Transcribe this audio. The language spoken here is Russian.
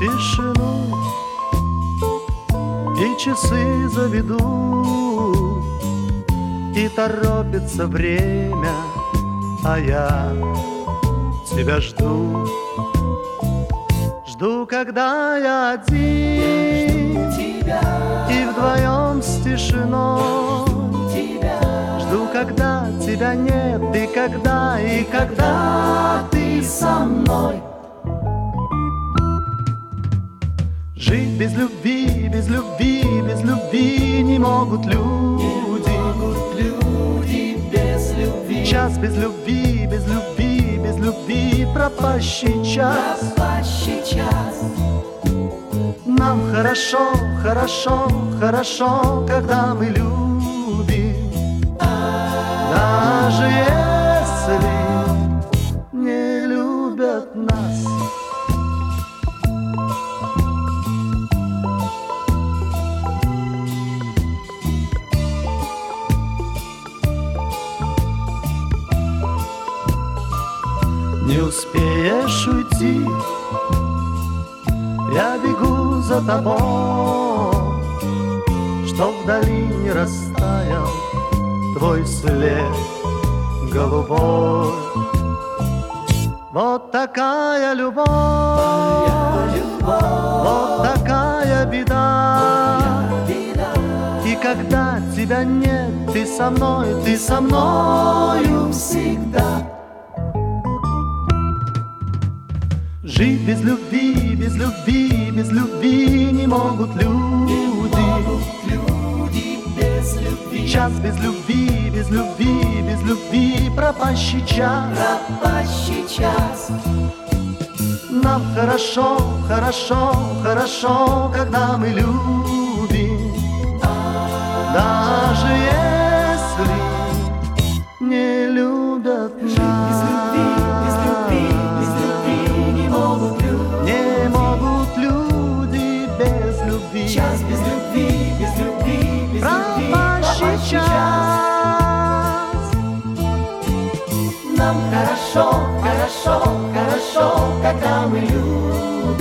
тишину, и часы заведут, и торопится время, а я тебя жду. Жду, когда я один, и вдвоем с тишиной. Жду, когда тебя нет, и когда ты со мной. Жить без любви, без любви, без любви не могут люди. Без любви. Час без любви, без любви, без любви, пропащий час. Нам хорошо, хорошо, хорошо, когда мы любим, даже если не любят нас. Не успеешь уйти, я бегу за тобой, чтоб вдали не растаял твой след голубой. Вот такая любовь, вот такая беда. И когда тебя нет, ты со мною всегда. Жить без любви, без любви, без любви не могут люди. Без любви. Час без любви, без любви, без любви, пропащий час. Нам хорошо, хорошо, хорошо, когда мы любим, даже если не любят нас. Час без любви, без любви, без любви, пропащий час. Нам хорошо, хорошо, хорошо, когда мы любим.